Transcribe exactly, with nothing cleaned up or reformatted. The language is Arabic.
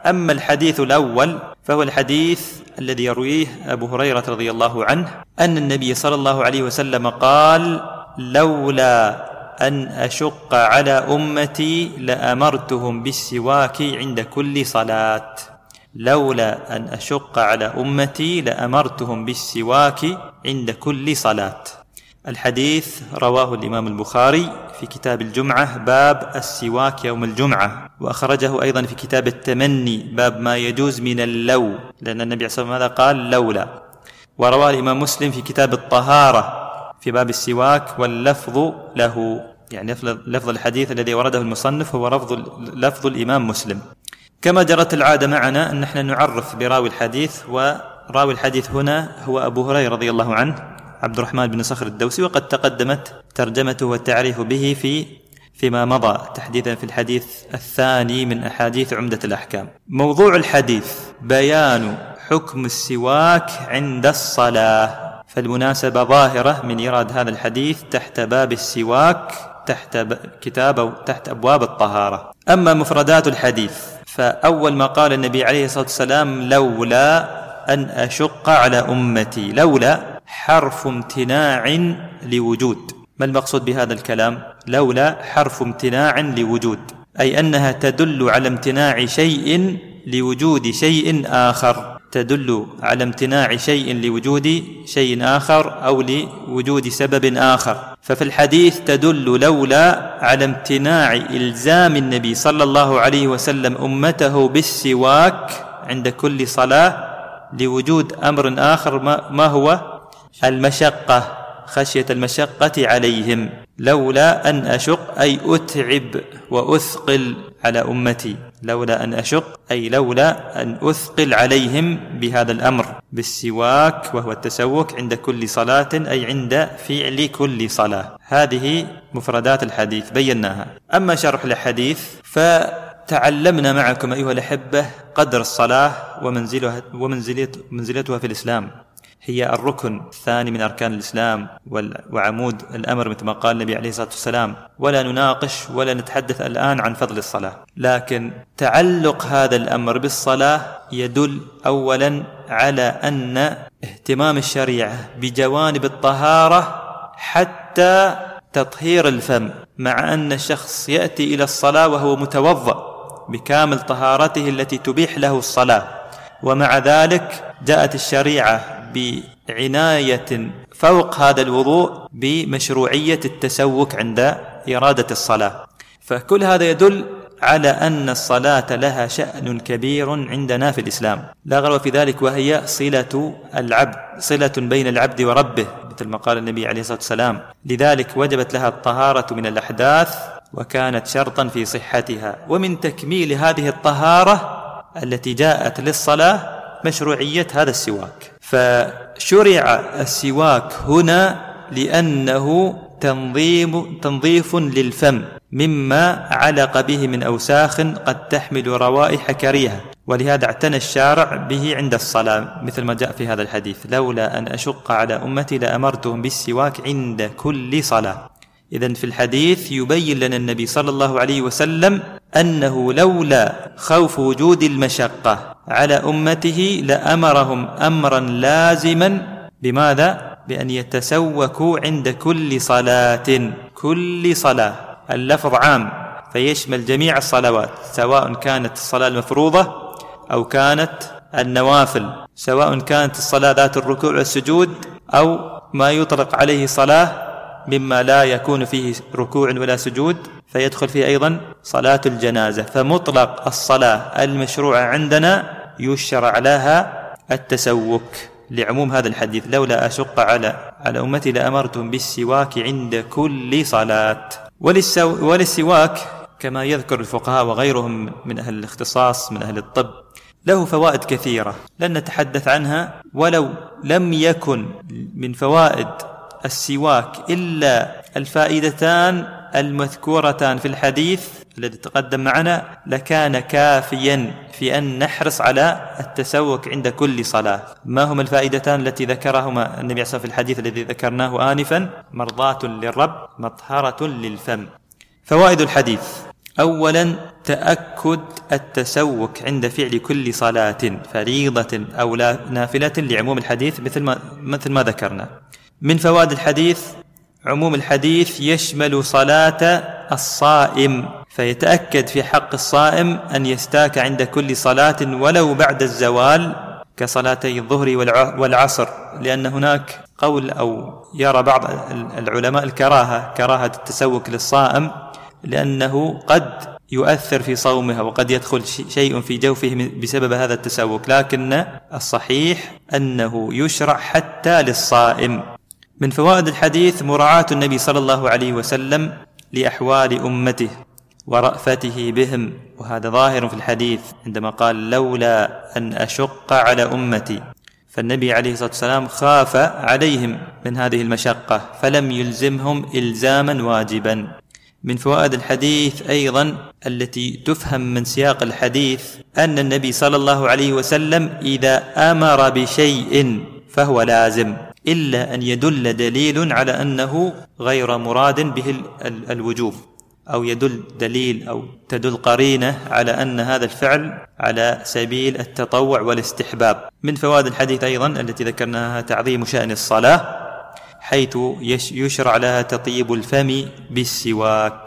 أما الحديث الأول فهو الحديث الذي يرويه أبو هريرة رضي الله عنه أن النبي صلى الله عليه وسلم قال: لولا أن أشق على أمتي لأمرتهم بالسواك عند كل صلاة. لولا أن أشق على أمتي لأمرتهم بالسواك عند كل صلاة. الحديث رواه الإمام البخاري في كتاب الجمعة باب السواك يوم الجمعة، وأخرجه أيضا في كتاب التمني باب ما يجوز من اللو، لأن النبي صلى الله عليه وسلم قال لولا. ورواه الإمام مسلم في كتاب الطهارة في باب السواك واللفظ له، يعني لفظ الحديث الذي ورده المصنف هو لفظ لفظ الإمام مسلم. كما جرت العادة معنا أن نحن نعرف براوي الحديث، وراوي الحديث هنا هو أبو هريرة رضي الله عنه عبد الرحمن بن صخر الدوسي، وقد تقدمت ترجمته والتعريف به في فيما مضى، تحديدا في الحديث الثاني من أحاديث عمدة الأحكام. موضوع الحديث بيان حكم السواك عند الصلاة، فالمناسبة ظاهرة من إيراد هذا الحديث تحت باب السواك تحت كتاب أو تحت أبواب الطهارة. أما مفردات الحديث، فأول ما قال النبي عليه الصلاة والسلام: لولا أن أشق على أمتي. لولا حرف امتناع لوجود. ما المقصود بهذا الكلام؟ لولا حرف امتناع لوجود، أي أنها تدل على امتناع شيء لوجود شيء آخر، تدل على امتناع شيء لوجود شيء آخر أو لوجود سبب آخر. ففي الحديث تدل لولا على امتناع إلزام النبي صلى الله عليه وسلم أمته بالسواك عند كل صلاة لوجود أمر آخر، ما هو المشقة، خشية المشقة عليهم. لولا أن أشق أي أتعب وأثقل على أمتي. لولا أن أشق أي لولا أن أثقل عليهم بهذا الأمر بالسواك، وهو التسوك عند كل صلاة، أي عند فعل كل صلاة. هذه مفردات الحديث بيناها. أما شرح الحديث فتعلمنا معكم أيها الأحبة قدر الصلاة ومنزلها ومنزلتها في الإسلام. هي الركن الثاني من أركان الإسلام وعمود الأمر مثل ما قال النبي عليه الصلاة والسلام. ولا نناقش ولا نتحدث الآن عن فضل الصلاة، لكن تعلق هذا الأمر بالصلاة يدل أولا على أن اهتمام الشريعة بجوانب الطهارة حتى تطهير الفم، مع أن الشخص يأتي إلى الصلاة وهو متوضأ بكامل طهارته التي تبيح له الصلاة، ومع ذلك جاءت الشريعة بعناية فوق هذا الوضوء بمشروعية التسوك عند إرادة الصلاة. فكل هذا يدل على أن الصلاة لها شأن كبير عندنا في الإسلام، لا غير في ذلك، وهي صلة العبد، صلة بين العبد وربه، مثل ما قال النبي عليه الصلاة والسلام. لذلك وجبت لها الطهارة من الأحداث وكانت شرطا في صحتها. ومن تكميل هذه الطهارة التي جاءت للصلاة مشروعية هذا السواك. فشرع السواك هنا لأنه تنظيم تنظيف للفم مما علق به من أوساخ قد تحمل روائح كريهة، ولهذا اعتنى الشارع به عند الصلاة، مثل ما جاء في هذا الحديث: لولا أن أشق على أمتي لأمرتهم بالسواك عند كل صلاة. إذن في الحديث يبين لنا النبي صلى الله عليه وسلم أنه لولا خوف وجود المشقة على أمته لأمرهم أمرا لازما بماذا؟ بأن يتسوكوا عند كل صلاة. كل صلاة، اللفظ عام فيشمل جميع الصلوات، سواء كانت الصلاة المفروضة أو كانت النوافل، سواء كانت الصلاة ذات الركوع والسجود أو ما يطلق عليه صلاة مما لا يكون فيه ركوع ولا سجود، فيدخل فيه أيضا صلاة الجنازة. فمطلق الصلاة المشروعة عندنا يشرع لها التسوك لعموم هذا الحديث: لولا أشق على على أمتي لأمرتهم بالسواك عند كل صلاة. وللسواك كما يذكر الفقهاء وغيرهم من أهل الاختصاص من أهل الطب له فوائد كثيرة لن نتحدث عنها، ولو لم يكن من فوائد السواك إلا الفائدتان المذكورتان في الحديث الذي تقدم معنا لكان كافيا في أن نحرص على التسوك عند كل صلاة. ما هما الفائدتان التي ذكرهما النبي عليه في الحديث الذي ذكرناه آنفا؟ مرضاة للرب، مطهرة للفم. فوائد الحديث: أولا تأكد التسوك عند فعل كل صلاة فريضة أو نافلة لعموم الحديث مثل ما, مثل ما ذكرنا. من فوائد الحديث عموم الحديث يشمل صلاة الصائم، فيتأكد في حق الصائم أن يستاك عند كل صلاة ولو بعد الزوال كصلاتي الظهر والعصر، لأن هناك قول أو يرى بعض العلماء الكراهة كراهة التسوك للصائم لأنه قد يؤثر في صومه وقد يدخل شيء في جوفه بسبب هذا التسوك، لكن الصحيح أنه يشرع حتى للصائم. من فوائد الحديث مراعاة النبي صلى الله عليه وسلم لأحوال أمته ورأفته بهم، وهذا ظاهر في الحديث عندما قال لولا أن أشق على أمتي، فالنبي عليه الصلاة والسلام خاف عليهم من هذه المشقة فلم يلزمهم إلزاما واجبا. من فوائد الحديث أيضا التي تفهم من سياق الحديث أن النبي صلى الله عليه وسلم إذا أمر بشيء فهو لازم، إلا أن يدل دليل على أنه غير مراد به الوجوب، أو يدل دليل أو تدل قرينة على أن هذا الفعل على سبيل التطوع والاستحباب. من فوائد الحديث أيضا التي ذكرناها تعظيم شأن الصلاة، حيث يشرع لها تطيب الفم بالسواك.